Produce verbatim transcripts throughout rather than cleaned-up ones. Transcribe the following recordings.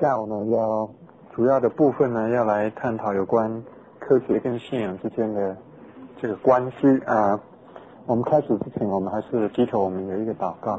下午呢，要主要的部分呢，要来探讨有关科学跟信仰之间的这个关系啊。我们开始之前，我们还是低头，我们有一个祷告。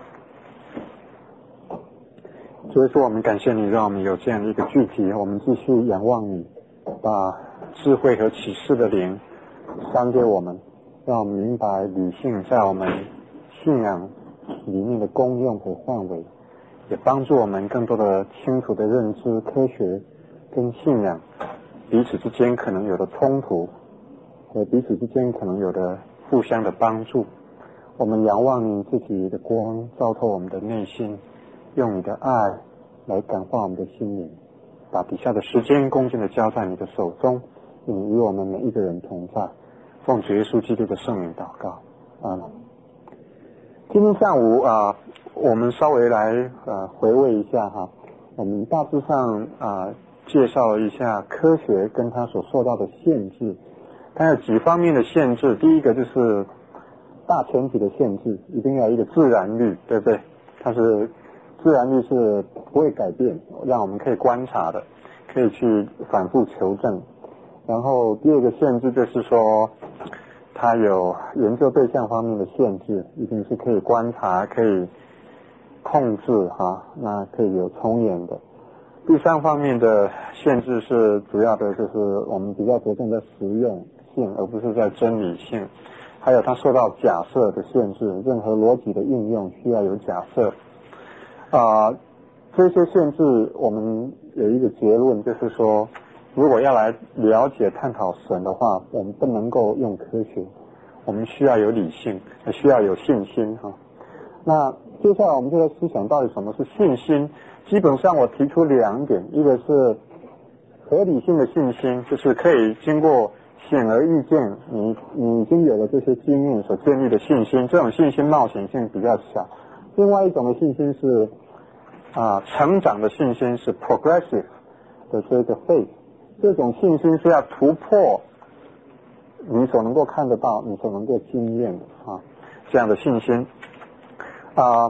所以说，我们感谢你，让我们有这样的一个聚集，我们继续仰望你，把智慧和启示的灵赏给我们，让我们明白理性在我们信仰里面的功用和范围，也帮助我们更多的清楚的认知科学跟信仰彼此之间可能有的冲突和彼此之间可能有的互相的帮助。我们仰望你自己的光照透我们的内心，用你的爱来感化我们的心灵，把底下的时间恭敬的交在你的手中，你与我们每一个人同在，奉主耶稣基督的圣名祷告，阿们。今天上午啊，我们稍微来呃回味一下哈，我们大致上啊介绍了一下科学跟它所受到的限制，它有几方面的限制。第一个就是大前提的限制，一定要有一个自然律，对不对？它是自然律是不会改变，让我们可以观察的，可以去反复求证。然后第二个限制就是说，它有研究对象方面的限制，一定是可以观察、可以控制哈，那可以有重演的。第三方面的限制是主要的就是我们比较着重在实用性，而不是在真理性。还有它受到假设的限制，任何逻辑的应用需要有假设。啊、呃，这些限制我们有一个结论，就是说，如果要来了解探讨神的话，我们不能够用科学，我们需要有理性，需要有信心哈。那接下来我们就来思想到底什么是信心。基本上我提出两点，一个是合理性的信心，就是可以经过显而易见，你你已经有了这些经验所建立的信心，这种信心冒险性比较小。另外一种的信心是啊，成长的信心，是 progressive 的这个 faith， 这种信心是要突破你所能够看得到、你所能够经验的啊，这样的信心啊。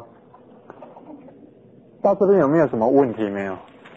到这边有没有什么问题？没有？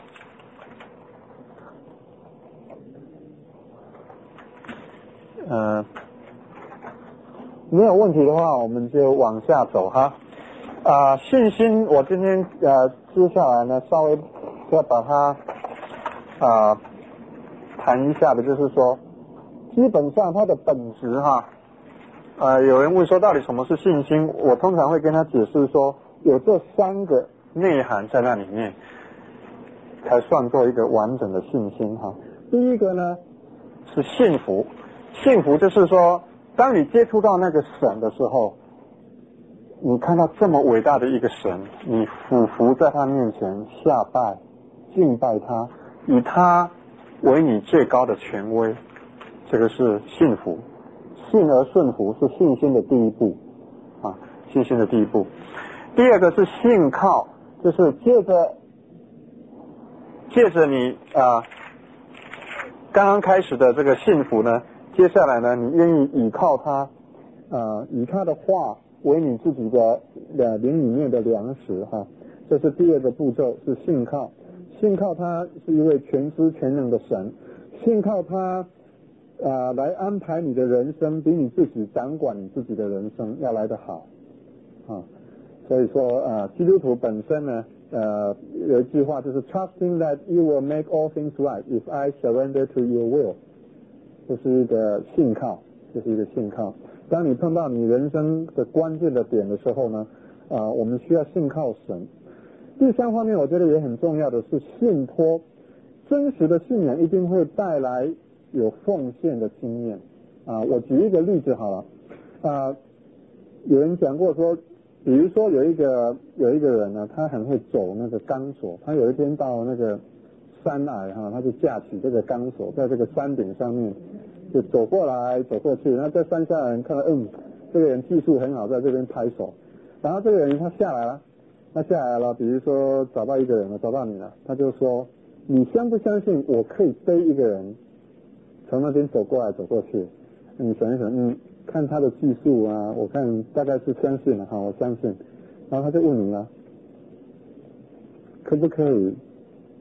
呃，没有问题的话，我们就往下走哈。啊，信心，我今天呃接下来呢，稍微要把它啊谈一下的，就是说，基本上它的本质哈，呃，有人问说到底什么是信心？我通常会跟他解释说，有这三个内涵在那里面，才算作一个完整的信心哈。第一个呢是信服，信服就是说，当你接触到那个神的时候，你看到这么伟大的一个神，你俯伏在他面前下拜敬拜他，以他为你最高的权威，这个是信服。信而顺服是信心的第一步啊，信心的第一步。第二个是信靠，就是借着借着你啊刚刚开始的这个信服呢，接下来呢，你愿意倚靠他，呃，以他的话为你自己的呃灵里面的粮食哈、啊，这是第二个步骤，是信靠。信靠他是一位全知全能的神，信靠他啊来安排你的人生，比你自己掌管你自己的人生要来得好啊。所以说啊，基督徒本身呢，呃，有一句话就是 trusting that you will make all things right if I surrender to your will， 这是一个信靠，这是一个信靠。当你碰到你人生的关键的点的时候呢，啊、呃，我们需要信靠神。第三方面，我觉得也很重要的是信托。真实的信仰一定会带来有奉献的经验啊。我举一个例子好了，啊，有人讲过说，比如说有一个有一个人呢，他很会走那个钢索，他有一天到那个山崖哈，他就架起这个钢索，在这个山顶上面就走过来走过去，那在山下人看到，嗯，这个人技术很好，在这边拍手，然后这个人他下来了，他下来了，比如说找到一个人了，找到你了，他就说，你相不相信我可以背一个人从那边走过来走过去？你想一想，嗯，看他的技术啊，我看大概是相信了哈，我相信。然后他就问你了，可不可以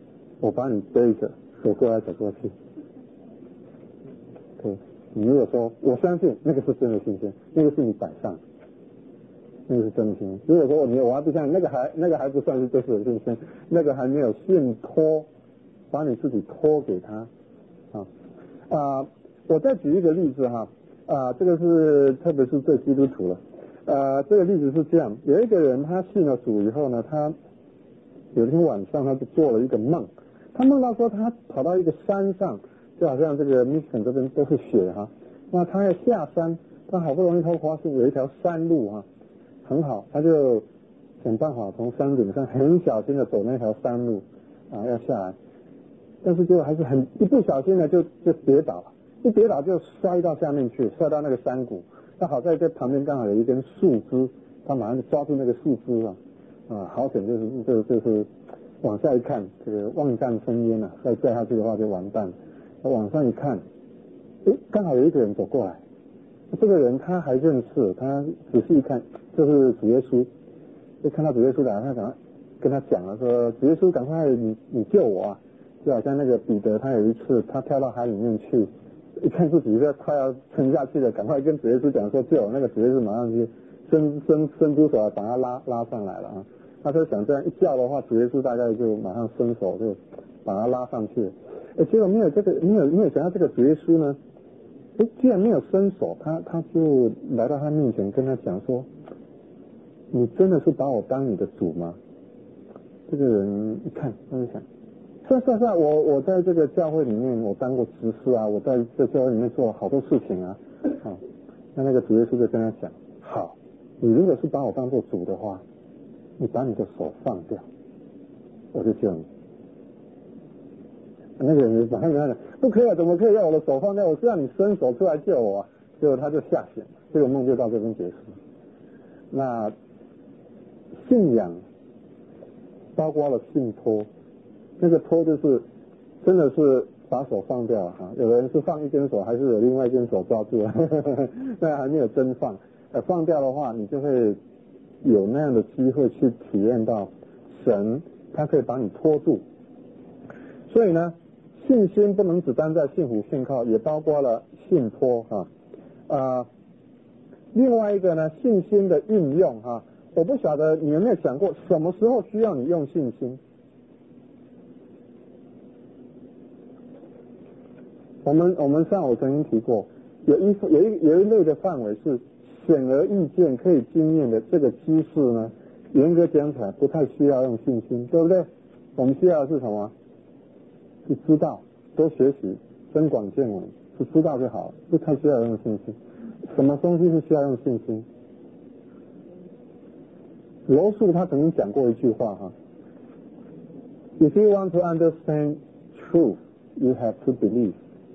我把你背着走过来走过去。对，你如果说我相信那个是真的信心，那个是你摆上，那个是真的信心。如果说你我还不相信，那个还那个还不算是真实的信心，那个还没有信托，把你自己托给他啊啊！我再举一个例子哈啊，这个是特别是对基督徒了。呃，这个例子是这样，有一个人他信了主以后呢，他有一天晚上他就做了一个梦，他梦到说他跑到一个山上，就好像这个 Michigan 这边都是雪哈，那他要下山，他好不容易他发现有一条山路哈，很好，他就想办法从山顶上很小心的走那条山路啊要下来，但是就还是很一不小心呢就就跌倒了，一跌倒就摔到下面去，摔到那个山谷。那好在这旁边刚好有一根树枝，他马上就抓住那个树枝啊，啊，好险就是就就是往下一看，这个万丈深渊啊，再掉下去的话就完蛋。往上一看，诶，刚好有一个人走过来，这个人他还认识，他仔细一看就是主耶稣，就看到主耶稣来，他赶快跟他讲了说，主耶稣赶快你你救我啊！就好像那个彼得他有一次他跳到海里面去。一看自己快要沉下去了，赶快跟主耶稣讲说救我，那个主耶稣马上就伸伸伸出手来把他拉拉上来了啊！他就想这样一叫的话，主耶稣大概就马上伸手就把他拉上去了。哎，结果没有这个没有没有想到这个主耶稣呢，哎，既然没有伸手，他他就来到他面前跟他讲说：“你真的是把我当你的主吗？”这个人一看，他就想。是啊是啊是啊，我我在这个教会里面我当过执事啊，我在这教会里面做了好多事情啊，啊，那那个主耶稣就跟他讲，好，你如果是把我当做主的话，你把你的手放掉，我就救你。那个人马上跟他讲，不可以啊，怎么可以让我的手放掉？我是让你伸手出来救我啊！结果他就吓醒了，这个梦就到这边结束。那信仰包括了信托。那个托就是真的是把手放掉哈、啊，有的人是放一根手，还是有另外一根手抓住了，那还没有真放。呃，放掉的话，你就会有那样的机会去体验到神，他可以把你托住。所以呢，信心不能只单在信服信靠，也包括了信托哈啊、呃。另外一个呢，信心的运用哈、啊，我不晓得你有没有想过，什么时候需要你用信心？我们我们上我曾经提过，有一有一有一类的范围是显而易见可以经验的这个知识呢，严格讲起来不太需要用信心，对不对？我们需要的是什么？是知道，多学习，增广见闻，是知道就好了，不太需要用信心。什么东西是需要用信心？罗素他曾经讲过一句话哈 ：If you want to understand truth, you have to believe。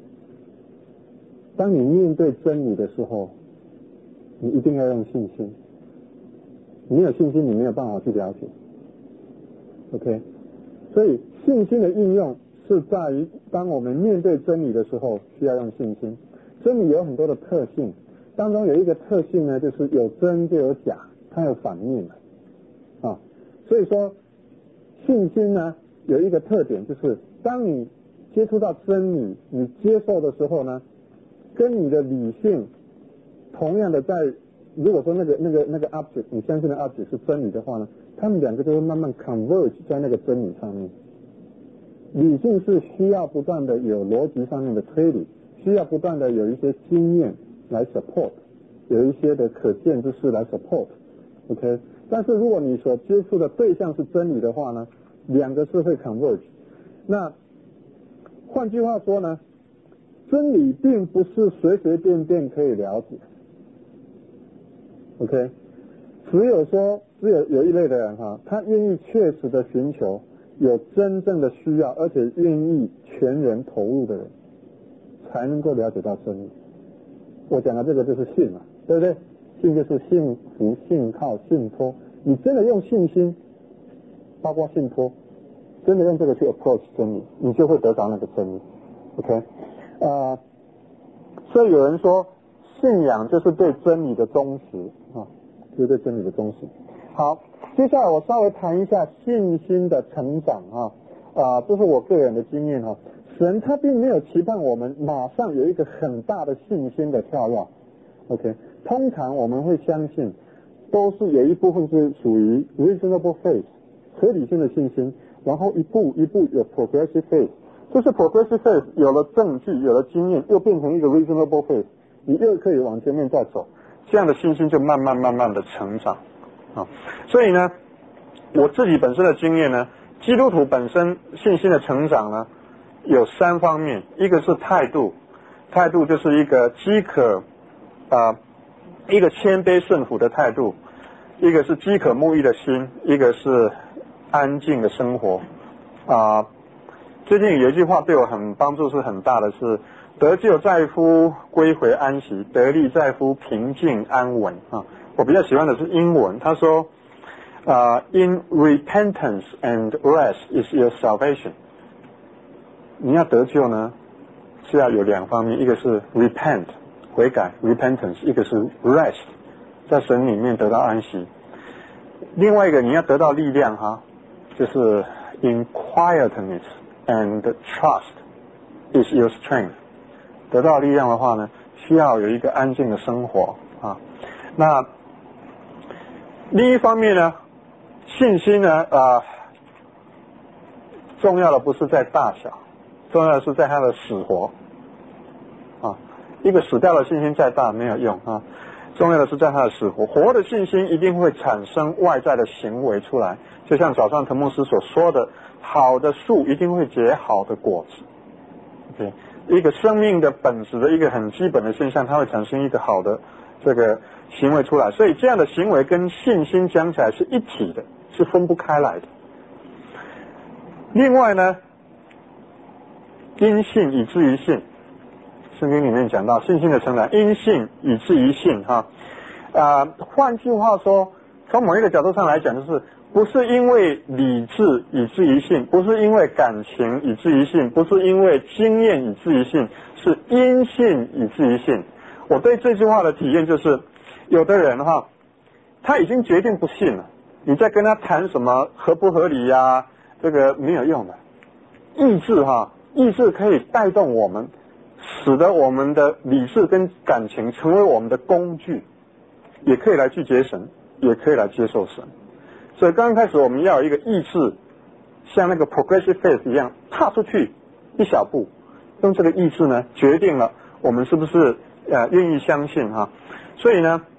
当你面对真理的时候，你一定要用信心。你没有信心，你没有办法去了解。OK， 所以信心的应用是在于，当我们面对真理的时候，需要用信心。真理有很多的特性，当中有一个特性呢，就是有真就有假，它有反面的啊。所以说，信心呢有一个特点，就是当你接触到真理，你接受的时候呢，跟你的理性同样的在，如果说那个那个那个 object 你相信的 object 是真理的话呢，他们两个就会慢慢 converge 在那个真理上面。理性是需要不断的有逻辑上面的推理，需要不断的有一些经验来 support， 有一些的可见之事来 support。OK， 但是如果你所接触的对象是真理的话呢，两个是会 converge。那换句话说呢，真理并不是随随便便可以了解。OK， 只有说只有有一类的人哈，他愿意确实的寻求，有真正的需要，而且愿意全人投入的人，才能够了解到真理。我讲的这个就是信嘛，对不对？信就是信服、信靠、信托。你真的用信心，包括信托，真的用这个去 approach 真理，你就会得到那个真理。OK， 呃，所以有人说，信仰就是对真理的忠实啊，就是对真理的忠实。好，接下来我稍微谈一下信心的成长啊。 啊，这是我个人的经验哈。神他并没有期盼我们马上有一个很大的信心的跳跃 ，OK？ 通常我们会相信，都是有一部分是属于 reasonable faith 合理性的信心，然后一步一步有 progressive faith， 就是 progressive faith 有了证据，有了经验，又变成一个 reasonable faith， 你又可以往前面再走，这样的信心就慢慢慢慢的成长啊。所以呢，我自己本身的经验呢，基督徒本身信心的成长呢，有三方面，一个是态度，态度就是一个饥渴啊、呃，一个谦卑顺服的态度，一个是饥渴慕义的心，一个是安静的生活啊、呃。最近有一句话对我很帮助是很大的，是得救在乎归回安息，得力在乎平静安稳啊。我比较喜欢的是英文，他说啊、uh, ，In repentance and rest is your salvation。你要得救呢，是要有两方面，一个是 repent 悔改 repentance， 一个是 rest 在神里面得到安息。另外一个你要得到力量哈，就是 in quietness and trust is your strength。得到力量的话呢，需要有一个安静的生活啊。那另一方面呢，信心呢啊，重要的不是在大小。重要的是在他的死活啊，一个死掉的信心再大没有用啊，重要的是在他的死活，活的信心一定会产生外在的行为出来，就像早上滕牧师所说的，好的树一定会结好的果子。OK， 一个生命的本质的一个很基本的现象，它会产生一个好的这个行为出来，所以这样的行为跟信心讲起来是一体的，是分不开来的。另外呢，因信以至于信，圣经里面讲到信心的成长，因信以至于信哈。啊、呃，换句话说，从某一个角度上来讲，就是不是因为理智以至于信，不是因为感情以至于信，不是因为经验以至于信，是因信以至于信。我对这句话的体验就是，有的人哈，他已经决定不信了，你在跟他谈什么合不合理呀、啊，这个没有用的。意志哈。意志可以带动我们，使得我们的理智跟感情成为我们的工具，也可以来拒绝神，也可以来接受神。所以刚刚开始我们要有一个意志，像那个 progressive faith 一样踏出去一小步，用这个意志呢决定了我们是不是呃愿意相信哈。所以呢，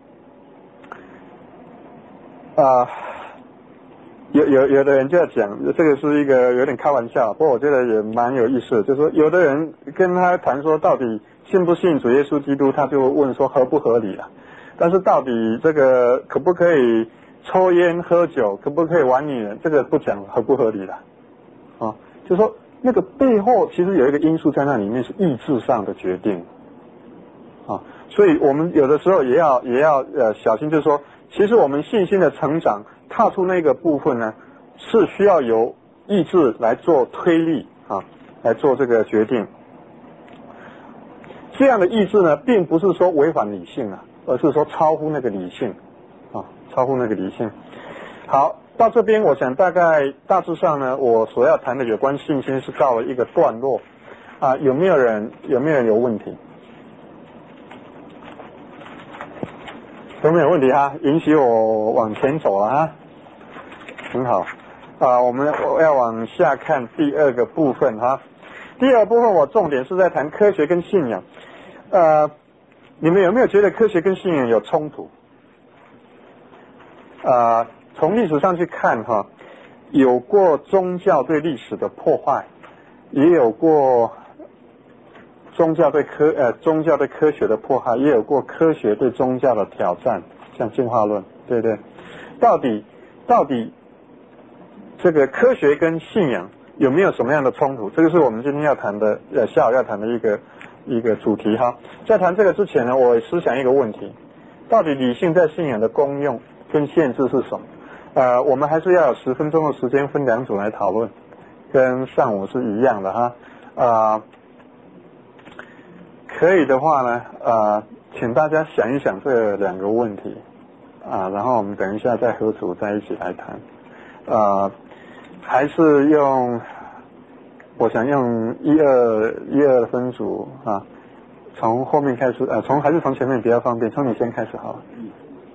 啊、呃。有有有的人就要讲，这个是一个有点开玩笑，不过我觉得也蛮有意思的，就是说有的人跟他谈说到底信不信主耶稣基督，他就问说合不合理了，但是到底这个可不可以抽烟喝酒，可不可以玩女人，这个不讲合不合理了啊，就说那个背后其实有一个因素在那里面是意志上的决定啊，所以我们有的时候也要也要呃小心，就是说其实我们信心的成长踏出那个部分呢，是需要由意志来做推力啊，来做这个决定。这样的意志呢，并不是说违反理性啊，而是说超乎那个理性啊，超乎那个理性。好，到这边我想大概大致上呢，我所要谈的有关信心是到了一个段落啊，有没有人有没有人有问题？都没有问题哈，允许我往前走了哈。很好啊，我们要往下看第二个部分哈。第二个部分我重点是在谈科学跟信仰。呃，你们有没有觉得科学跟信仰有冲突？啊，从历史上去看哈，有过宗教对历史的破坏，也有过宗教对科呃宗教对科学的迫害，也有过科学对宗教的挑战，像进化论，对不对？到底到底这个科学跟信仰有没有什么样的冲突？这个是我们今天要谈的，呃，下午要谈的一个一个主题哈。在谈这个之前呢，我思想一个问题：到底理性在信仰的功用跟限制是什么？呃，我们还是要有十分钟的时间分两组来讨论，跟上午是一样的哈。啊、呃，可以的话呢，呃，请大家想一想这两个问题啊，然后我们等一下再合组在一起来谈。呃。还是用我想用一二一二的分组啊，从后面开始，呃，从还是从前面比较方便，从你先开始好了。嗯，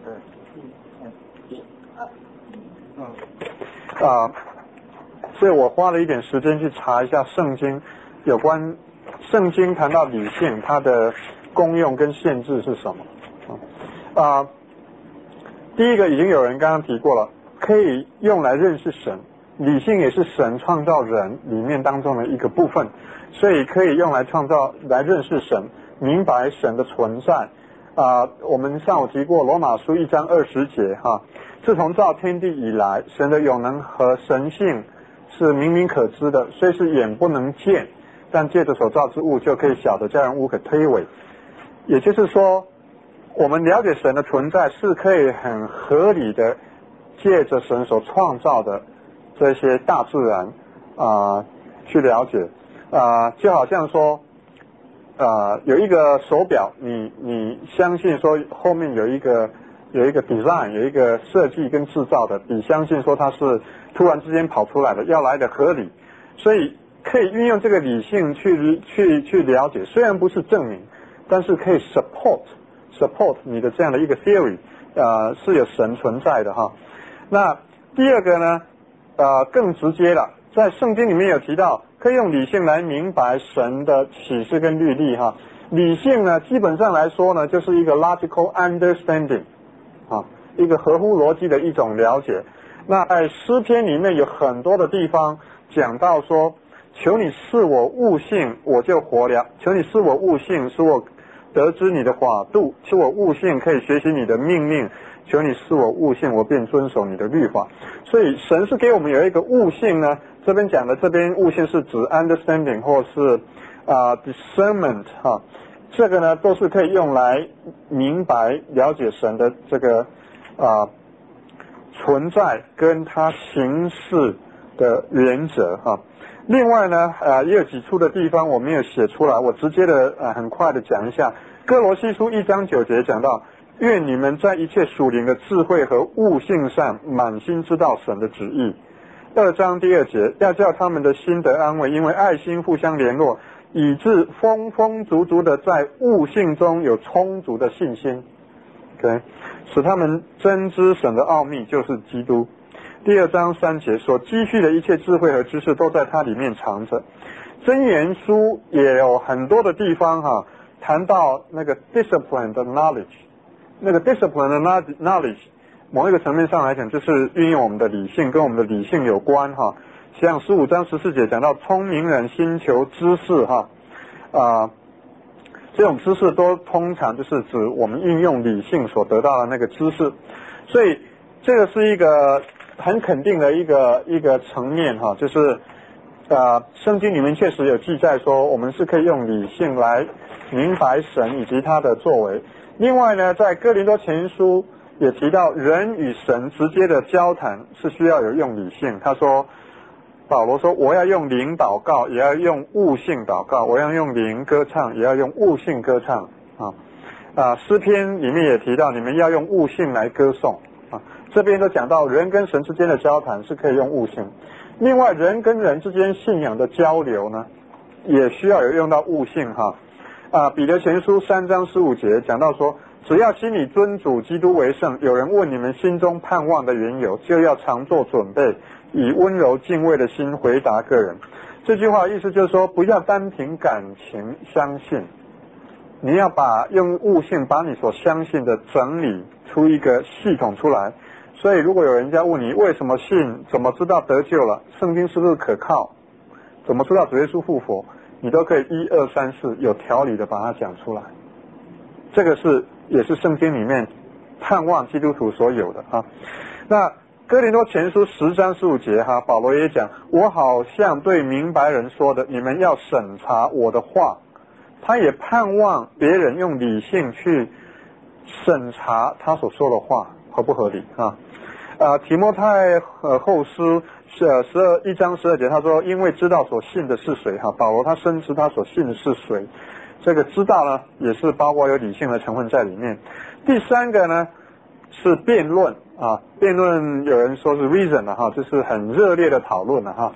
嗯，啊，所以我花了一点时间去查一下圣经有关圣经谈到理性它的功用跟限制是什么啊？第一个已经有人刚刚提过了，可以用来认识神。理性也是神创造人里面当中的一个部分，所以可以用来创造来认识神，明白神的存在啊、呃。我们上午提过罗马书一章二十节哈，自从造天地以来，神的永能和神性是明明可知的，虽是眼不能见，但借着所造之物就可以晓得，叫人无可推诿。也就是说，我们了解神的存在是可以很合理的借着神所创造的这些大自然啊、呃、去了解啊、呃，就好像说啊、呃、有一个手表，你你相信说后面有一个有一个 design 有一个设计跟制造的，比相信说它是突然之间跑出来的要来的合理，所以可以运用这个理性去去去了解，虽然不是证明，但是可以 support support 你的这样的一个 theory 呃是有神存在的哈。那第二个呢？呃，更直接了，在圣经里面有提到，可以用理性来明白神的启示跟律例哈。理性呢，基本上来说呢，就是一个 logical understanding 啊，一个合乎逻辑的一种了解。那在诗篇里面有很多的地方讲到说，求你赐我悟性，我就活了；求你赐我悟性，使我得知你的法度；求我悟性，可以学习你的命令。求你赐我悟性，我便遵守你的律法。所以神是给我们有一个悟性呢，这边讲的这边悟性是指 understanding 或是啊、呃、discernment 哈，这个呢都是可以用来明白了解神的这个啊、呃、存在跟他行事的原则哈。另外呢啊、呃、也有几处的地方我没有写出来，我直接的啊、呃、很快的讲一下。哥罗西书一章九节讲到，愿你们在一切属灵的智慧和悟性上满心知道神的旨意。二章第二节，要叫他们的心得安慰，因为爱心互相联络，以致丰丰足足的在悟性中有充足的信心。OK， 使他们真知神的奥秘，就是基督。第二章三节，所积蓄的一切智慧和知识都在它里面藏着。箴言书也有很多的地方哈，谈到那个 discipline 的 knowledge。那个 discipline 的 knowledge 某一个层面上来讲，就是运用我们的理性，跟我们的理性有关哈。像十五章十四节讲到聪明人心求知识哈啊、呃，这种知识都通常就是指我们运用理性所得到的那个知识，所以这个是一个很肯定的一个一个层面哈，就是呃圣经里面确实有记载说我们是可以用理性来明白神以及他的作为。另外呢，在哥林多前书也提到，人与神直接的交谈是需要有用理性。他说，保罗说，我要用灵祷告，也要用悟性祷告；我要用灵歌唱，也要用悟性歌唱。啊啊，诗篇里面也提到，你们要用悟性来歌颂。啊，这边都讲到人跟神之间的交谈是可以用悟性。另外，人跟人之间信仰的交流呢，也需要有用到悟性哈。啊，彼得前书三章十五节讲到说，只要心里尊主基督为圣，有人问你们心中盼望的缘由，就要常做准备，以温柔敬畏的心回答个人。这句话意思就是说，不要单凭感情相信，你要把用悟性把你所相信的整理出一个系统出来。所以如果有人家问你为什么信，怎么知道得救了，圣经是不是可靠，怎么知道主耶稣复活，你都可以一二三四有条理的把它讲出来。这个是也是圣经里面盼望基督徒所有的哈。那哥林多前书十章十五节哈，保罗也讲，我好像对明白人说的，你们要审查我的话。他也盼望别人用理性去审查他所说的话合不合理啊。呃，提摩太呃后书是十二一章十二节，他说，因为知道所信的是谁哈，保罗他深知他所信的是谁。这个知道呢，也是包括有理性的成分在里面。第三个呢是辩论啊，辩论有人说是 reason 的哈，就是很热烈的讨论了哈。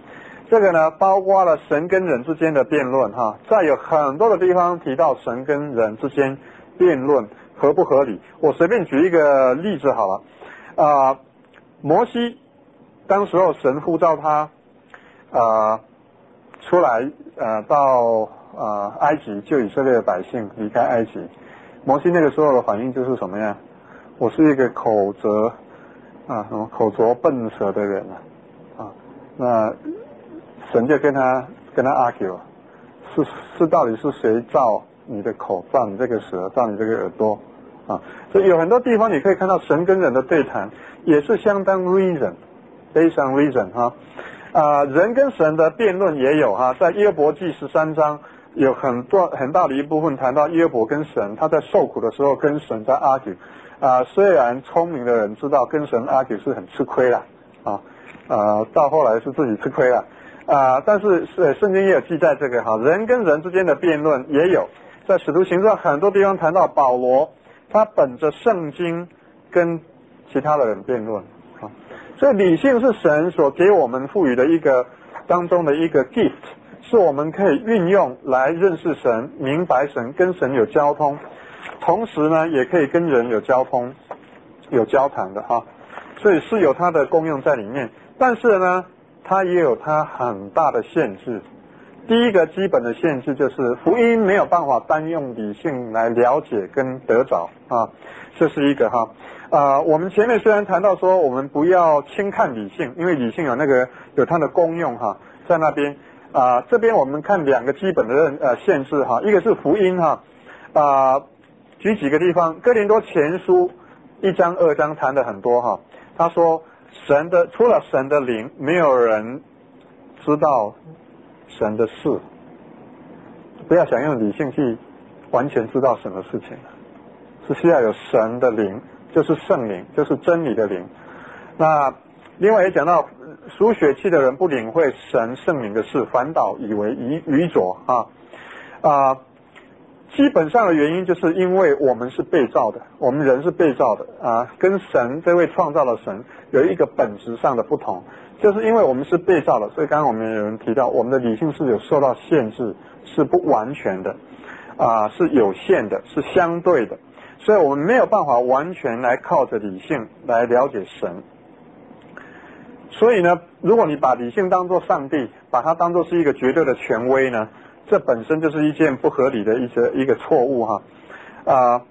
这个呢，包括了神跟人之间的辩论哈，在有很多的地方提到神跟人之间辩论合不合理。我随便举一个例子好了，啊、呃，摩西当时候神呼召他，呃，出来呃到呃埃及救以色列的百姓离开埃及。摩西那个时候的反应就是什么呀？我是一个口拙啊，什么口拙笨舌的人啊，啊，那神就跟他跟他 argue， 是是到底是谁造你的口，造你这个舌，造你这个耳朵啊？所以有很多地方你可以看到神跟人的对谈，也是相当 reason， 非常 reason 哈。啊，人跟神的辩论也有哈，在约伯记十三章有很多很大的一部分谈到约伯跟神，他在受苦的时候跟神在 argue。啊，虽然聪明的人知道跟神 argue 是很吃亏啦，啊，呃，到后来是自己吃亏了，啊，但是是圣经也有记载这个哈，人跟人之间的辩论也有，在使徒行传很多地方谈到保罗，他本着圣经跟其他的人辩论，啊，所以理性是神所给我们赋予的一个当中的一个 gift， 是我们可以运用来认识神、明白神、跟神有交通。同时呢，也可以跟人有交通、有交谈的哈，所以是有它的功用在里面。但是呢，它也有它很大的限制。第一个基本的限制就是福音没有办法单用理性来了解跟得着啊，这是一个哈。啊，我们前面虽然谈到说我们不要轻看理性，因为理性有那个有它的功用哈，在那边啊，这边我们看两个基本的呃限制哈，一个是福音哈啊。举几个地方，哥林多前书一章二章谈的很多哈。他说神的除了神的灵，没有人知道神的事。不要想用理性去完全知道神的事情，是需要有神的灵，就是圣灵，就是真理的灵。那另外也讲到属血气的人不领会神圣灵的事，反倒以为愚愚拙啊啊。基本上的原因就是因为我们是被造的，我们人是被造的啊，跟神这位创造的神有一个本质上的不同，就是因为我们是被造的，所以刚刚我们有人提到我们的理性是有受到限制，是不完全的啊，是有限的，是相对的，所以我们没有办法完全来靠着理性来了解神。所以呢，如果你把理性当作上帝，把它当作是一个绝对的权威呢，这本身就是一件不合理的一个一个错误哈啊、呃！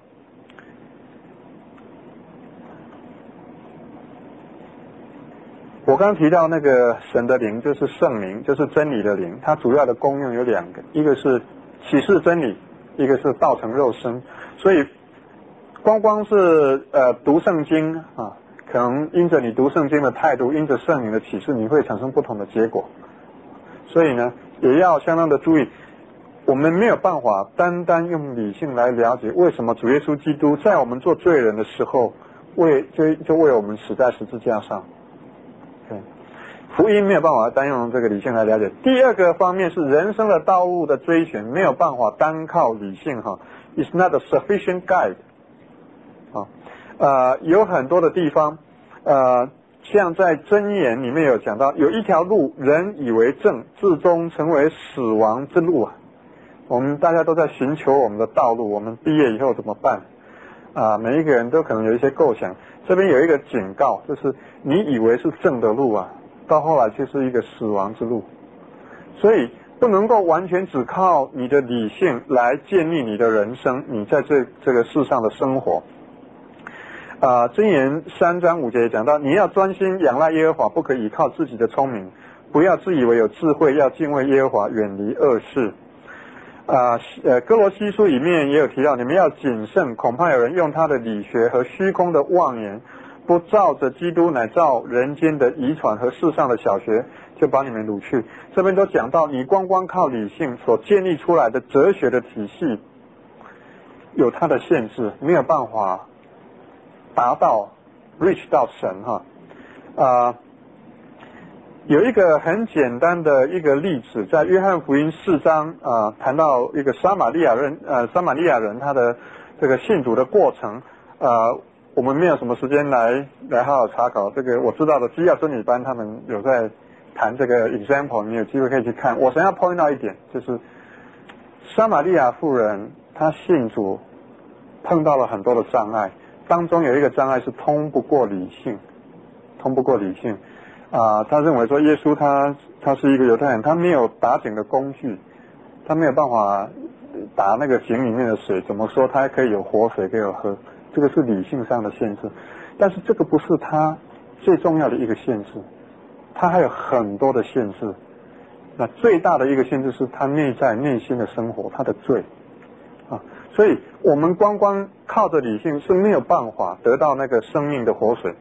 我刚刚提到那个神的灵，就是圣灵，就是真理的灵，它主要的功用有两个，一个是启示真理，一个是道成肉身。所以光光是呃读圣经啊，可能因着你读圣经的态度，因着圣灵的启示，你会产生不同的结果。所以呢，也要相当的注意。我们没有办法单单用理性来了解为什么主耶稣基督在我们做罪人的时候为就就为我们死在十字架上。对，福音没有办法单用这个理性来了解。第二个方面是人生的道路的追寻没有办法单靠理性哈 ，is not a sufficient guide。啊，呃，有很多的地方，呃，像在箴言里面有讲到，有一条路人以为正，至终成为死亡之路啊。我们大家都在寻求我们的道路，我们毕业以后怎么办啊？每一个人都可能有一些构想。这边有一个警告，就是你以为是正的路啊，到后来却是一个死亡之路。所以不能够完全只靠你的理性来建立你的人生，你在这这个世上的生活。啊，箴言三章五节讲到，你要专心仰赖耶和华，不可倚靠自己的聪明，不要自以为有智慧，要敬畏耶和华，远离恶事。啊，呃，哥罗西书里面也有提到，你们要谨慎，恐怕有人用他的理学和虚空的妄言，不照着基督，乃照人间的遗传和世上的小学，就把你们掳去。这边都讲到，你光光靠理性所建立出来的哲学的体系，有它的限制，没有办法达到 reach 到神哈啊。呃有一个很简单的一个例子，在约翰福音四章啊、呃，谈到一个撒玛利亚人，呃，撒玛利亚人他的这个信主的过程，呃，我们没有什么时间来来好好查考这个，我知道的基要真理班他们有在谈这个 example， 你有机会可以去看。我想要 point out 一点，就是撒玛利亚妇人她信主碰到了很多的障碍，当中有一个障碍是通不过理性，通不过理性啊、呃，他认为说耶稣他他是一个犹太人，他没有打井的工具，他没有办法打那个井里面的水，怎么说他还可以有活水给我喝，这个是理性上的限制，但是这个不是他最重要的一个限制，他还有很多的限制。那最大的一个限制是他内在内心的生活，他的罪啊，所以我们光光靠着理性是没有办法得到那个生命的活水。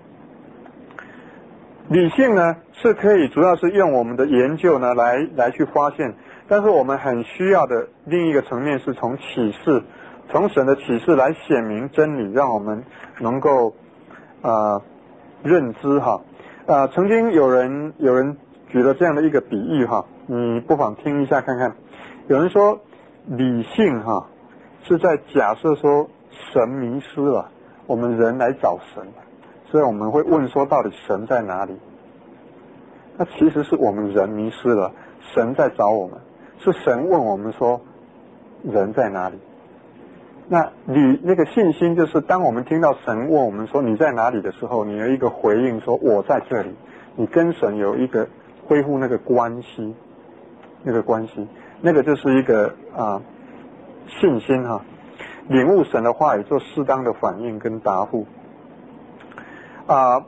理性呢是可以主要是用我们的研究呢来来去发现，但是我们很需要的另一个层面是从启示，从神的启示来显明真理，让我们能够啊、呃、认知哈。啊、呃，曾经有人有人举了这样的一个比喻哈，你不妨听一下看看。有人说理性哈是在假设说神迷失了，我们人来找神，所以我们会问说到底神在哪里？那其实是我们人迷失了，神在找我们，是神问我们说人在哪里？那你那个信心就是当我们听到神问我们说你在哪里的时候，你有一个回应说我在这里，你跟神有一个恢复那个关系，那个关系，那个就是一个啊信心哈、啊，领悟神的话语，做适当的反应跟答复啊。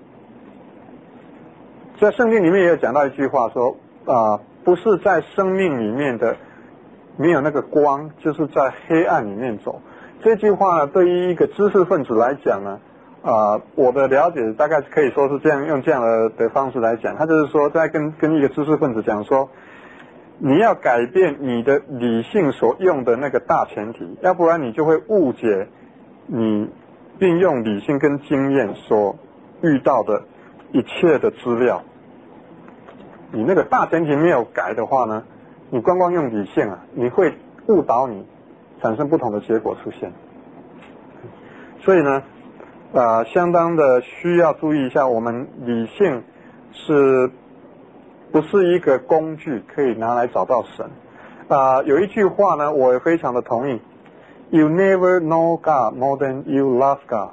在圣经里面也有讲到一句话说啊，不是在生命里面的没有那个光，就是在黑暗里面走。这句话呢，对于一个知识分子来讲呢，啊，我的了解大概可以说是这样，用这样的的方式来讲，他就是说，在跟跟一个知识分子讲说，你要改变你的理性所用的那个大前提，要不然你就会误解你并用理性跟经验所遇到的一切的资料。你那个大前提没有改的话呢，你光光用理性啊，你会误导你，产生不同的结果出现。所以呢，呃，相当的需要注意一下，我们理性是不是一个工具可以拿来找到神？啊、呃，有一句话呢，我也非常的同意 ：You never know God more than you love God。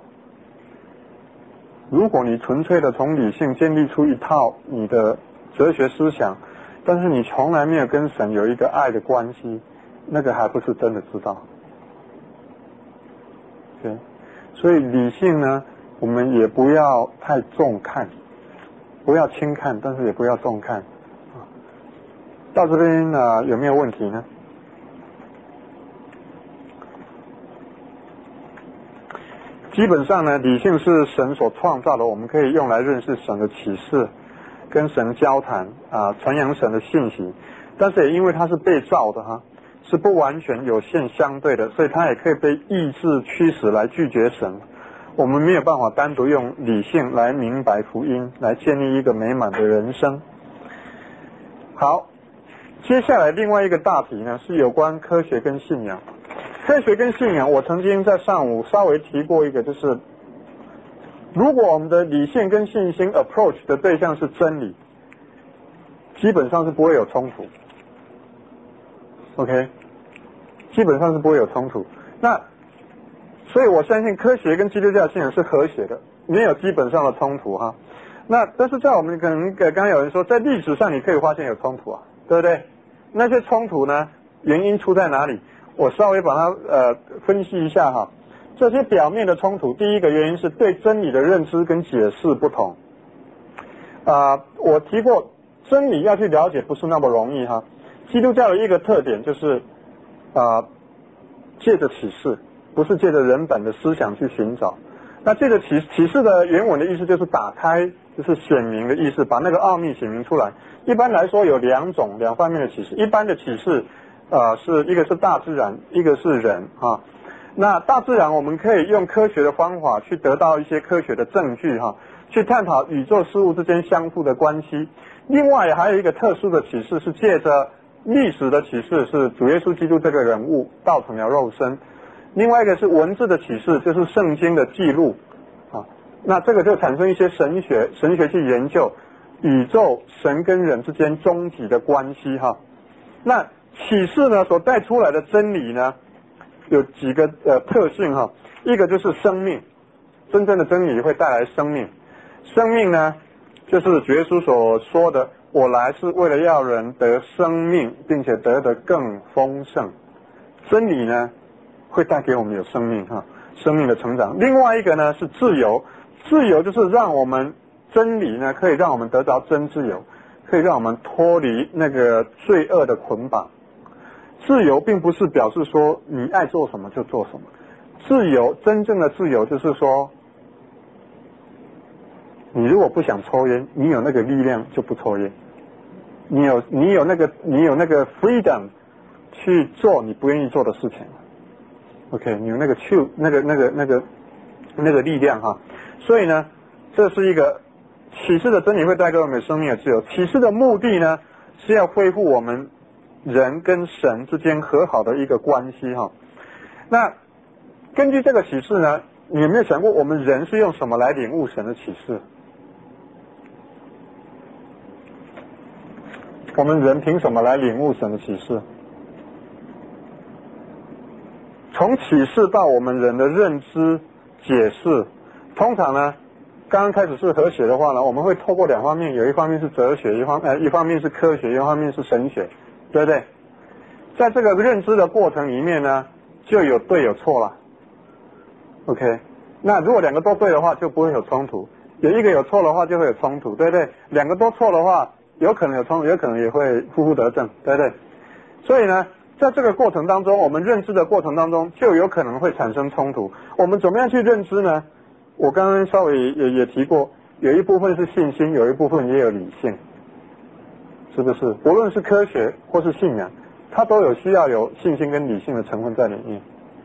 如果你纯粹的从理性建立出一套你的哲学思想，但是你从来没有跟神有一个爱的关系，那个还不是真的知道。对，所以理性呢，我们也不要太重看，不要轻看，但是也不要重看。到这边呢、呃，有没有问题呢？基本上呢，理性是神所创造的，我们可以用来认识神的启示，跟神交谈啊，传扬神的信息。但是也因为它是被造的哈，是不完全有限相对的，所以它也可以被意志驱使来拒绝神。我们没有办法单独用理性来明白福音，来建立一个美满的人生。好，接下来另外一个大题呢，是有关科学跟信仰。科学跟信仰，我曾经在上午稍微提过一个，就是如果我们的理性跟信心 approach 的对象是真理，基本上是不会有冲突。OK， 基本上是不会有冲突。那所以我相信科学跟基督教信仰是和谐的，没有基本上的冲突哈。那但是在我们可能刚刚有人说，在历史上你可以发现有冲突啊，对不对？那些冲突呢，原因出在哪里？我稍微把它呃分析一下哈。这些表面的冲突，第一个原因是对真理的认知跟解释不同。啊、呃，我提过，真理要去了解不是那么容易哈。基督教的一个特点就是啊、呃，借着启示，不是借着人本的思想去寻找。那借着启启示的原文的意思就是打开，就是显明的意思，把那个奥秘显明出来。一般来说有两种两方面的启示，一般的启示呃是一个是大自然，一个是人啊。那大自然我们可以用科学的方法去得到一些科学的证据哈，去探讨宇宙事物之间相互的关系。另外还有一个特殊的启示是借着历史的启示，是主耶稣基督这个人物道成了肉身。另外一个是文字的启示，就是圣经的记录啊。那这个就产生一些神学神学去研究宇宙神跟人之间终极的关系哈。那启示呢所带出来的真理呢，有几个呃特性哈，一个就是生命，真正的真理会带来生命。生命呢，就是主耶稣所说的，我来是为了要人得生命，并且得得更丰盛。真理呢，会带给我们有生命哈，生命的成长。另外一个呢是自由，自由就是让我们真理呢可以让我们得着真自由，可以让我们脱离那个罪恶的捆绑。自由并不是表示说你爱做什么就做什么，自由真正的自由就是说，你如果不想抽烟，你有那个力量就不抽烟，你有你有那个你有那个 freedom 去做你不愿意做的事情。OK， 你有那个去那个那个那个那个力量哈。所以呢，这是一个启示的真理会带给我们生命的自由。启示的目的呢，是要恢复我们人跟神之间和好的一个关系哈。那根据这个启示呢，你有没有想过我们人是用什么来领悟神的启示？我们人凭什么来领悟神的启示？从启示到我们人的认知解释，通常呢，刚刚开始是和谐的话呢，我们会透过两方面，有一方面是哲学，一方呃一方面是科学，一方面是神学，对不对？在这个认知的过程里面呢，就有对有错了。OK， 那如果两个都对的话，就不会有冲突；有一个有错的话，就会有冲突，对不对？两个都错的话，有可能有冲突，有可能也会负负得正，对不对？所以呢，在这个过程当中，我们认知的过程当中，就有可能会产生冲突。我们怎么样去认知呢？我刚刚稍微也也提过，有一部分是信心，有一部分也有理性，是不是？无论是科学或是信仰，它都有需要有信心跟理性的成分在里面。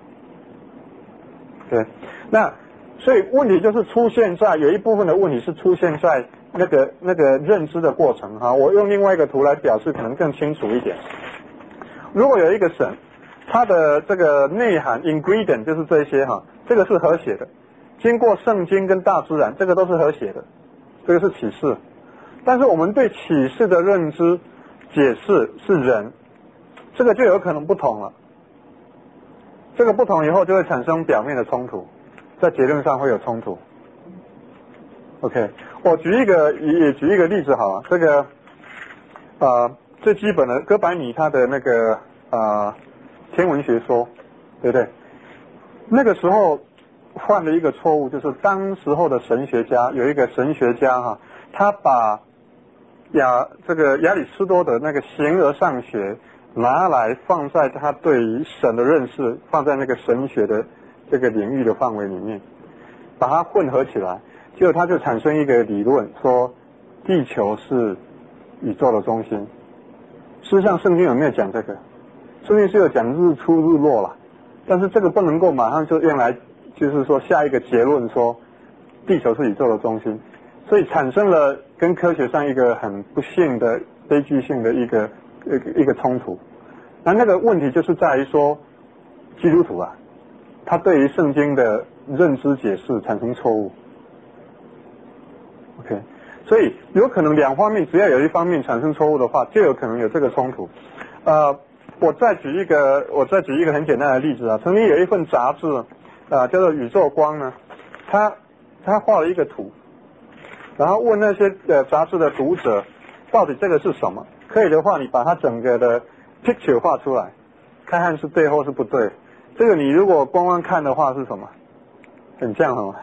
对，那所以问题就是出现在有一部分的问题是出现在那个那个认知的过程哈。我用另外一个图来表示，可能更清楚一点。如果有一个神，它的这个内涵 ingredient 就是这些哈，这个是和谐的，经过圣经跟大自然，这个都是和谐的，这个是启示。但是我们对启示的认知解释是人，这个就有可能不同了。这个不同以后就会产生表面的冲突，在结论上会有冲突。OK， 我举一个也举一个例子好了，这个呃最基本的哥白尼他的那个呃天文学说，对不对？那个时候犯了一个错误，就是当时候的神学家有一个神学家哈，他把亚这个亚里士多德那个形而上学拿来放在他对于神的认识，放在那个神学的这个领域的范围里面，把它混合起来，结果他就产生一个理论，说地球是宇宙的中心。事实上圣经有没有讲这个？圣经是有讲日出日落啦，但是这个不能够马上就用来就是说下一个结论说地球是宇宙的中心，所以产生了跟科学上一个很不幸的悲剧性的一个一个一个冲突。那那个问题就是在于说，基督徒啊，他对于圣经的认知解释产生错误。OK， 所以有可能两方面，只要有一方面产生错误的话，就有可能有这个冲突。呃，我再举一个，我再举一个很简单的例子啊。曾经有一份杂志啊、呃，叫做《宇宙光》呢，他他画了一个图，然后问那些呃杂志的读者，到底这个是什么？可以的话，你把它整个的 picture 画出来，看看是对或是不对。这个你如果光光看的话是什么？很像哦，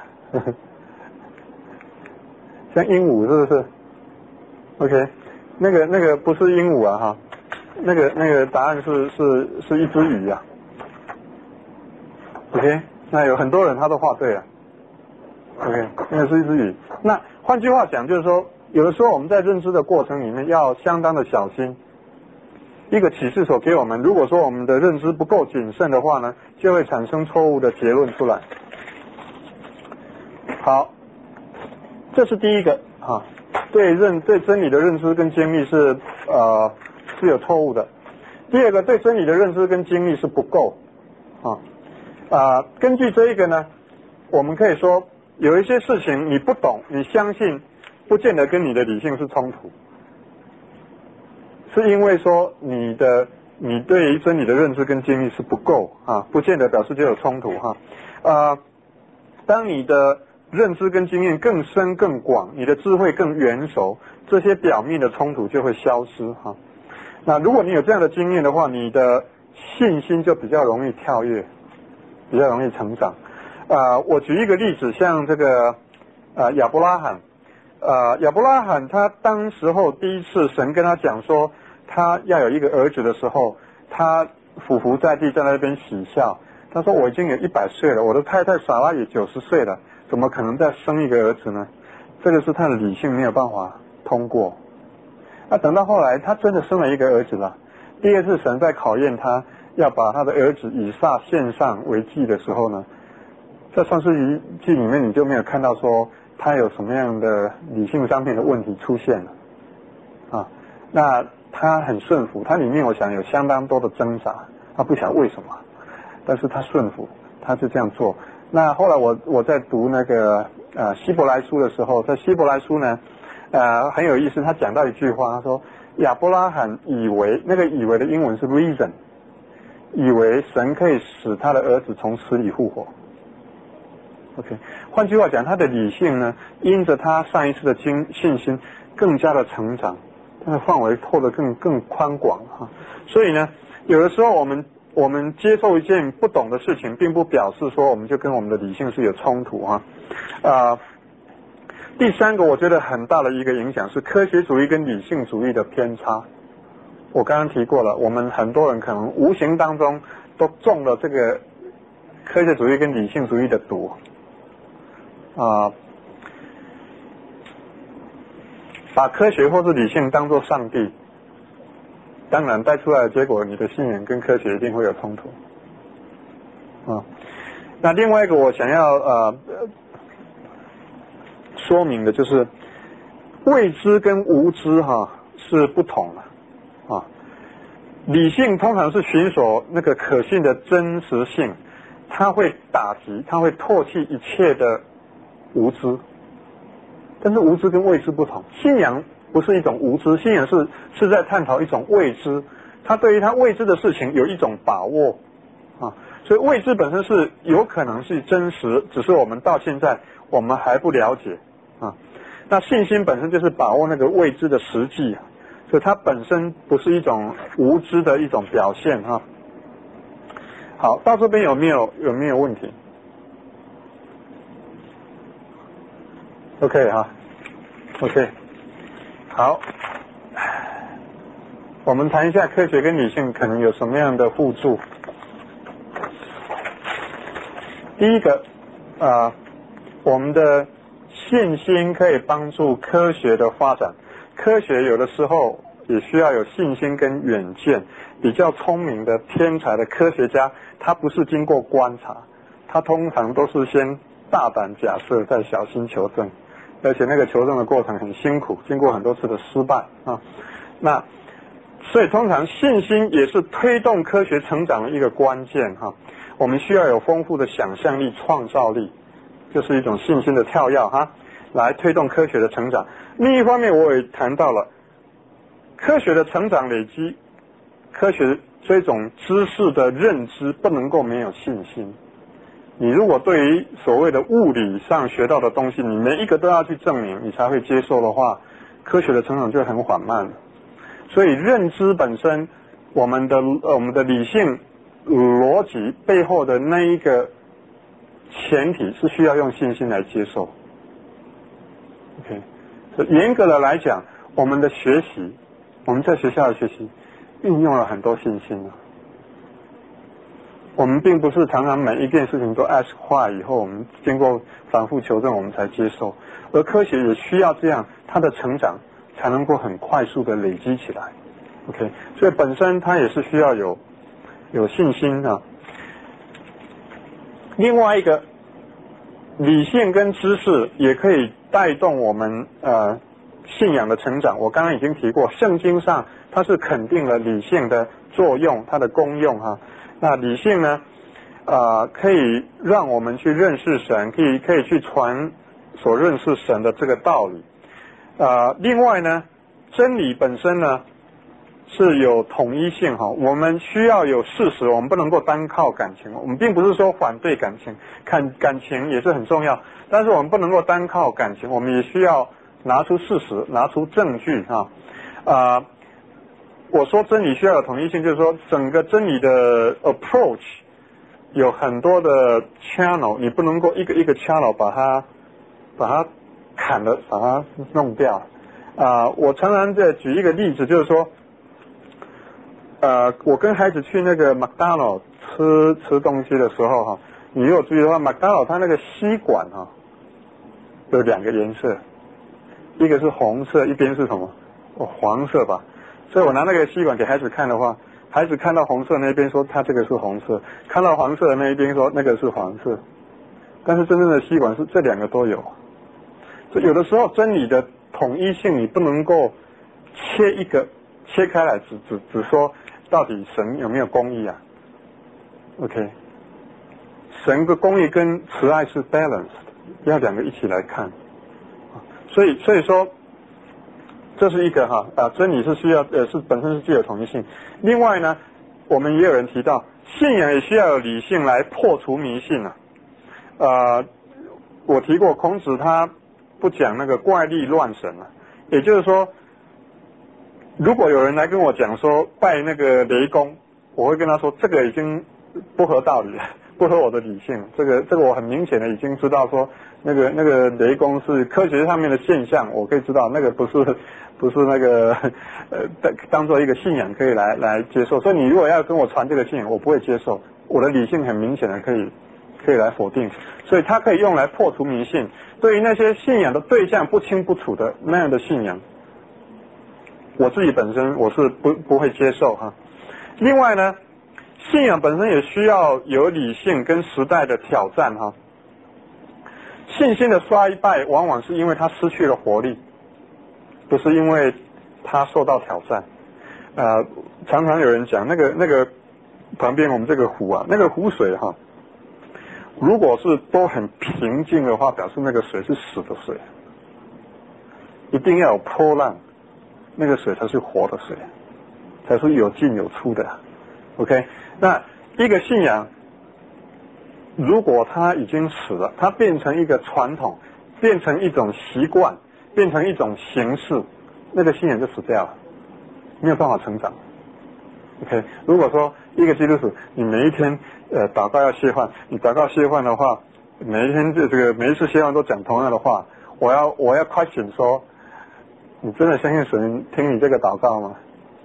像鹦鹉是不是 ？OK， 那个那个不是鹦鹉啊哈，那个那个答案是是是一只鱼啊。OK， 那有很多人他都画对了。OK， 那个是一只鱼。那换句话讲，就是说，有的时候我们在认知的过程里面要相当的小心。一个启示所给我们，如果说我们的认知不够谨慎的话呢，就会产生错误的结论出来。好，这是第一个啊，对认对真理的认知跟经历是呃是有错误的。第二个，对真理的认知跟经历是不够啊啊。根据这一个呢，我们可以说有一些事情你不懂，你相信不见得跟你的理性是冲突，是因为说你的你对于真理的认知跟经历是不够啊，不见得表示就有冲突哈。呃，当你的认知跟经验更深更广，你的智慧更圆熟，这些表面的冲突就会消失哈。那如果你有这样的经验的话，你的信心就比较容易跳跃，比较容易成长。呃，我举一个例子，像这个呃亚伯拉罕，呃亚伯拉罕他当时候第一次神跟他讲说他要有一个儿子的时候，他俯伏在地在那边喜笑，他说我已经有一百岁了，我的太太撒拉也九十岁了，怎么可能再生一个儿子呢？这个是他的理性没有办法通过。那等到后来他真的生了一个儿子了，第二次神在考验他要把他的儿子以撒献上为祭的时候呢，在创世纪里面你就没有看到说他有什么样的理性上面的问题出现了啊。那他很顺服，他里面我想有相当多的挣扎，他不晓得为什么，但是他顺服，他就这样做。那后来我我在读那个呃希伯来书的时候，在希伯来书呢呃很有意思，他讲到一句话，他说亚伯拉罕以为，那个以为的英文是 reason， 以为神可以使他的儿子从死里复活。OK， 换句话讲，他的理性呢，因着他上一次的经信心更加的成长，它的范围拓得更更宽广哈。所以呢，有的时候我们我们接受一件不懂的事情，并不表示说我们就跟我们的理性是有冲突哈。啊、呃，第三个我觉得很大的一个影响是科学主义跟理性主义的偏差。我刚刚提过了，我们很多人可能无形当中都中了这个科学主义跟理性主义的毒。啊、呃，把科学或是理性当作上帝，当然带出来的结果，你的信仰跟科学一定会有冲突。啊、呃，那另外一个我想要呃说明的就是，未知跟无知哈是不同的啊。理性通常是寻索那个可信的真实性，它会打击，它会唾弃一切的无知。但是无知跟未知不同，信仰不是一种无知，信仰是是在探讨一种未知，他对于他未知的事情有一种把握啊，所以未知本身是有可能是真实，只是我们到现在我们还不了解啊。那信心本身就是把握那个未知的实际，所以它本身不是一种无知的一种表现啊。好，到这边有没有有没有问题？OK 哈 ，OK， 好，我们谈一下科学跟理性可能有什么样的互助。第一个，啊、呃，我们的信心可以帮助科学的发展。科学有的时候也需要有信心跟远见。比较聪明的天才的科学家，他不是经过观察，他通常都是先大胆假设，再小心求证。而且那个求证的过程很辛苦，经过很多次的失败啊。那所以通常信心也是推动科学成长的一个关键哈。我们需要有丰富的想象力、创造力，就是一种信心的跳跃哈，来推动科学的成长。另一方面，我也谈到了科学的成长累积，科学这种知识的认知不能够没有信心。你如果对于所谓的物理上学到的东西，你每一个都要去证明，你才会接受的话，科学的成长就很缓慢了。所以认知本身，我们的呃我们的理性逻辑背后的那一个前提是需要用信心来接受。OK， 所以严格的来讲，我们的学习，我们在学校的学习，运用了很多信心啊。我们并不是常常每一件事情都 ask why 以后，我们经过反复求证我们才接受，而科学也需要这样，它的成长才能够很快速的累积起来。OK， 所以本身它也是需要有有信心啊。另外一个，理性跟知识也可以带动我们呃信仰的成长。我刚刚已经提过，圣经上它是肯定了理性的作用，它的功用哈。那理性呢，呃，可以让我们去认识神，可以可以去传所认识神的这个道理。 呃，另外呢，真理本身呢是有统一性哈，我们需要有事实，我们不能够单靠感情。我们并不是说反对感情，看感情也是很重要，但是我们不能够单靠感情，我们也需要拿出事实，拿出证据哈。啊、呃，我说真理需要有统一性，就是说整个真理的 approach 有很多的 channel， 你不能够一个一个 channel 把它把它砍了，把它弄掉。啊、呃，我常常在举一个例子，就是说，呃，我跟孩子去那个麦当劳吃吃东西的时候哈，你如果注意的话，麦当劳它那个吸管哈有两个颜色，一个是红色，一边是什么？哦，黄色吧。所以我拿那个吸管给孩子看的话，孩子看到红色那一边说他这个是红色，看到黄色的那一边说那个是黄色。但是真正的吸管是这两个都有。所以有的时候真理的统一性你不能够切一个切开来，只只只说到底神有没有公义啊 ？OK， 神的公义跟慈爱是 balanced， 要两个一起来看。所以所以说。这是一个哈啊，真理是需要呃是本身是具有统一性。另外呢，我们也有人提到，信仰也需要有理性来破除迷信啊。呃，我提过孔子他不讲那个怪力乱神啊，也就是说，如果有人来跟我讲说拜那个雷公，我会跟他说这个已经不合道理了，不合我的理性。这个这个我很明显的已经知道说那个那个雷公是科学上面的现象，我可以知道那个不是。不是那个呃当当做一个信仰可以来来接受，所以你如果要跟我传这个信仰，我不会接受，我的理性很明显的可以可以来否定，所以它可以用来破除迷信。对于那些信仰的对象不清不楚的那样的信仰，我自己本身我是不不会接受哈。另外呢，信仰本身也需要有理性跟时代的挑战哈。信心的衰败往往是因为它失去了活力。不是因为他受到挑战，呃，常常有人讲那个那个旁边我们这个湖啊，那个湖水哈，如果是都很平静的话，表示那个水是死的水，一定要有波浪，那个水才是活的水，才是有进有出的。OK， 那一个信仰，如果它已经死了，它变成一个传统，变成一种习惯。变成一种形式，那个信仰就死掉了，没有办法成长。OK， 如果说一个基督徒，你每一天呃祷告要谢饭，你祷告谢饭的话，每一天这这个每一次谢饭都讲同样的话，我要我要快醒说，你真的相信神听你这个祷告吗？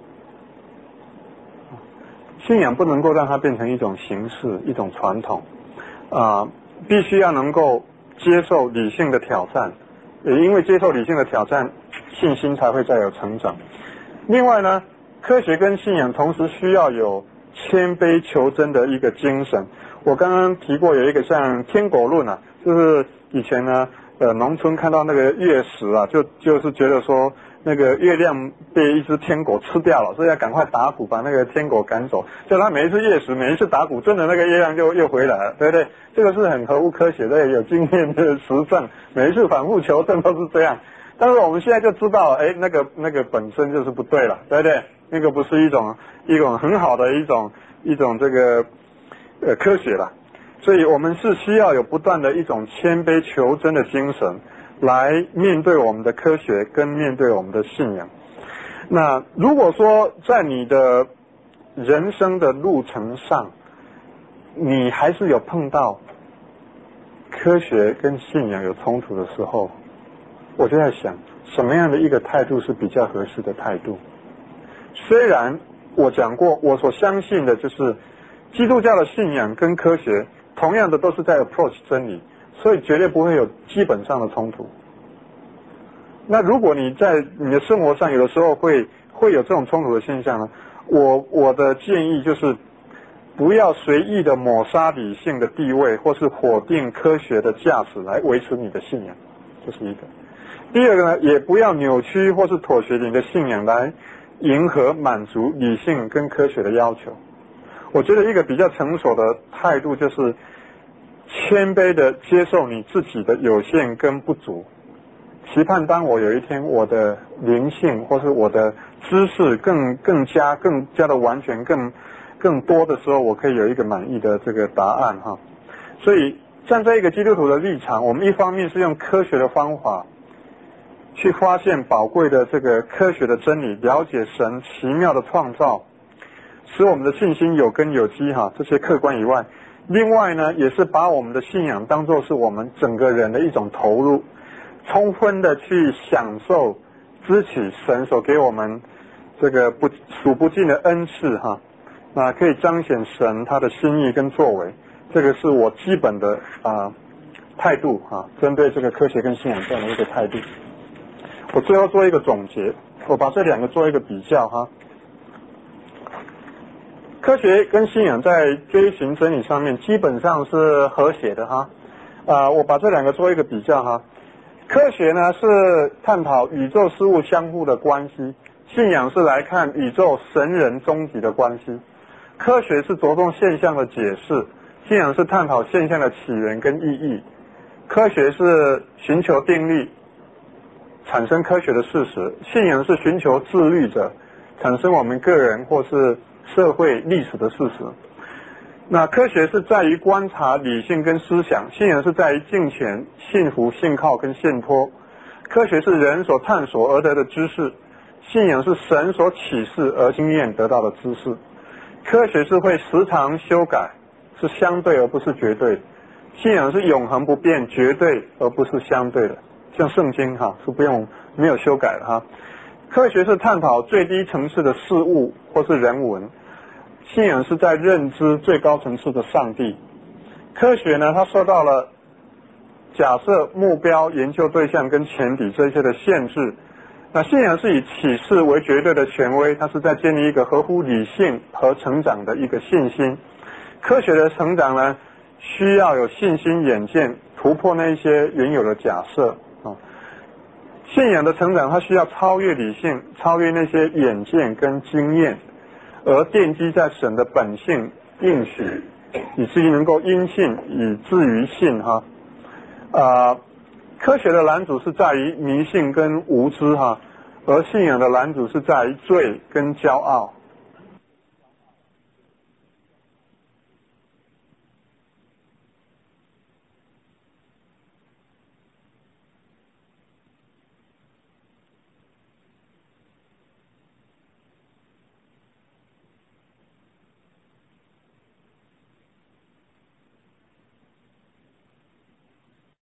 信仰不能够让它变成一种形式，一种传统啊、呃，必须要能够接受理性的挑战。也因为接受理性的挑战，信心才会再有成长。另外呢，科学跟信仰同时需要有谦卑求真的一个精神。我刚刚提过有一个像天狗论啊，就是以前呢，呃，农村看到那个月食啊，就就是觉得说那个月亮被一只天狗吃掉了，所以要赶快打鼓把那个天狗赶走。就他每一次月食，每一次打鼓，真的那个月亮就又回来了，对不对？这个是很合乎科学的，有经验的实证，每一次反复求证都是这样。但是我们现在就知道，哎，那个那个本身就是不对了，对不对？那个不是一种一种很好的一种一种这个呃科学了。所以我们是需要有不断的一种谦卑求真的精神，来面对我们的科学跟面对我们的信仰。那如果说在你的人生的路程上，你还是有碰到科学跟信仰有冲突的时候，我就在想，什么样的一个态度是比较合适的态度？虽然我讲过，我所相信的就是基督教的信仰跟科学同样的都是在 approach 真理，所以绝对不会有基本上的冲突。那如果你在你的生活上有的时候会会有这种冲突的现象呢，我我的建议就是不要随意的抹杀理性的地位，或是否定科学的价值来维持你的信仰，这是一个。第二个呢，也不要扭曲或是妥协你的信仰来迎合满足理性跟科学的要求。我觉得一个比较成熟的态度就是谦卑的接受你自己的有限跟不足， 期盼当我有一天我的灵性或是我的知识更更加更加的完全更更多的时候，我可以有一个满意的这个答案哈。所以站在一个基督徒的立场，我们一方面是用科学的方法去发现宝贵的这个科学的真理，了解神奇妙的创造，使我们的信心有根有基哈，这些客观以外，另外呢，也是把我们的信仰当作是我们整个人的一种投入，充分的去享受支取神所给我们这个不数不尽的恩赐哈，那可以彰显神他的心意跟作为，这个是我基本的啊、呃、态度哈，针对这个科学跟信仰这样的一个态度。我最后做一个总结，我把这两个做一个比较哈。科学跟信仰在追寻真理上面基本上是和谐的哈，啊、呃，我把这两个做一个比较哈。科学呢是探讨宇宙事物相互的关系，信仰是来看宇宙神人终极的关系。科学是着重现象的解释，信仰是探讨现象的起源跟意义。科学是寻求定律，产生科学的事实；信仰是寻求自律者，产生我们个人或是社会历史的事实。那科学是在于观察、理性跟思想，信仰是在于敬虔、信服、信靠跟信托。科学是人所探索而得的知识，信仰是神所启示而经验得到的知识。科学是会时常修改，是相对而不是绝对的；信仰是永恒不变、绝对而不是相对的。像圣经哈是不用没有修改的哈。科学是探讨最低层次的事物或是人文，信仰是在认知最高层次的上帝。科学呢，它受到了假设、目标、研究对象跟前提这些的限制。那信仰是以启示为绝对的权威，它是在建立一个合乎理性和成长的一个信心。科学的成长呢，需要有信心眼见，突破那些原有的假设啊。信仰的成长，它需要超越理性，超越那些眼见跟经验，而奠基在神的本性应许，以至于能够因信以至于信哈。啊、呃，科学的拦阻是在于迷信跟无知哈，而信仰的拦阻是在于罪跟骄傲。